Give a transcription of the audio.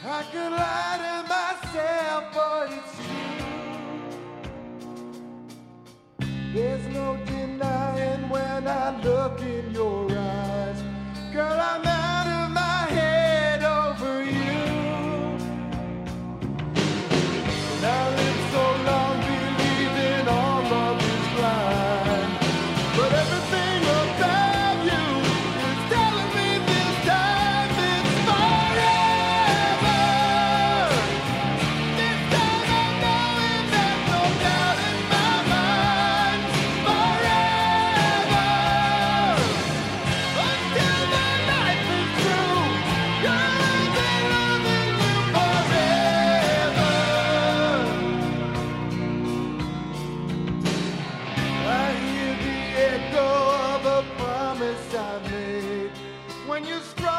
I could lie to myself, but it's true. There's no denying when I look in your eyes. Girl, I'm out of my head over you. And I lived so long believing all love is blind. But everything about you is telling me this time it's forever. This time I know it, there's no doubt in my mind. Forever. Until my life is through, girl, I'll be loving you forever. I hear the echo of a promise I made when you struck